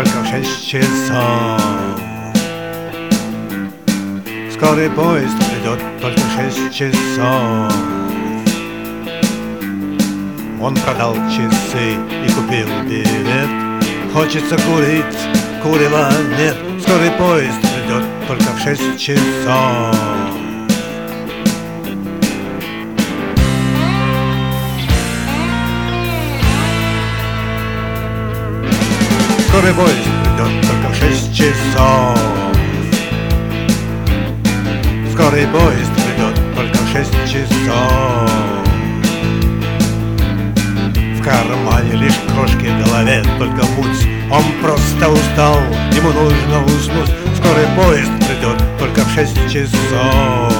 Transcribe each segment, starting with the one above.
только в 6 часов. Скорый поезд придет только в 6 часов. Он продал часы и купил билет. Хочется курить, курила нет. Скорый поезд придет только в 6 часов. Скорый поезд придет только в 6 часов. Скорый поезд придет только в 6 часов. В кармане лишь крошки в голове, только путь. Он просто устал, ему нужно уснуть. Скорый поезд придет только в 6 часов.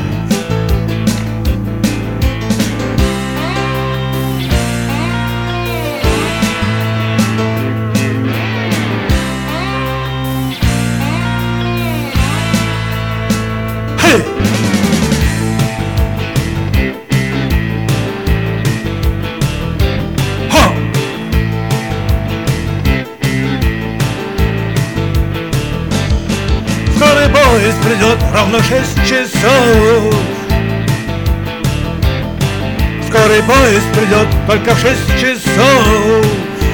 Скорый поезд придет ровно в 6 часов. Скорый поезд придет только в 6 часов.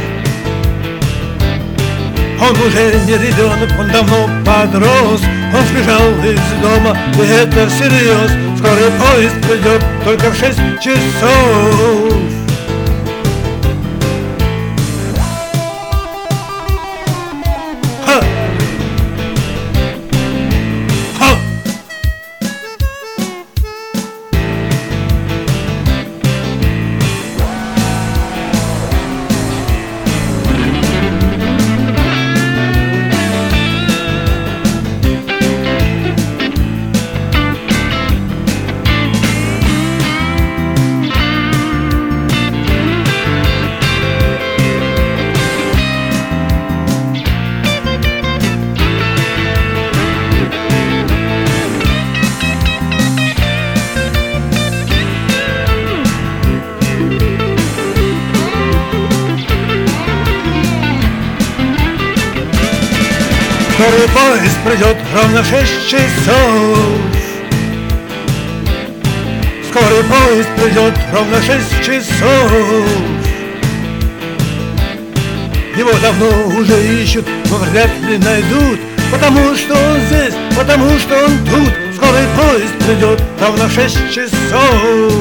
Он уже не ребенок, он давно подрос. Он сбежал из дома, и это всерьез. Скорый поезд придет только в 6 часов. Скорый поезд придет ровно в 6 часов. Скорый поезд придет ровно в 6 часов. Его давно уже ищут, но вряд ли найдут. Потому что он здесь, потому что он тут. Скорый поезд придет ровно в 6 часов.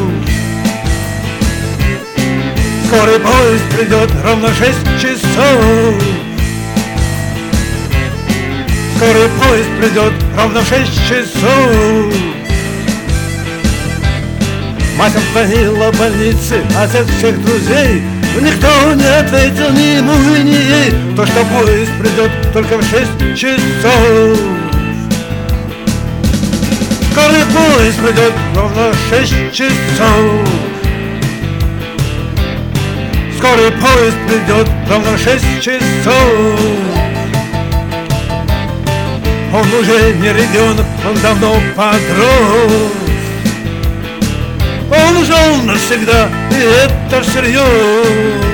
Скорый поезд придет ровно в 6 часов. Скорый поезд придет ровно в 6 часов. Мать обзвонила больницы, отец всех друзей, но никто не ответил ни ему и ни ей. То, что поезд придет только в 6 часов. Скорый поезд придет ровно в 6 часов. Скорый поезд придет ровно в 6 часов. Он уже не ребенок, он давно подрос. Он ушел навсегда, и это всерьез.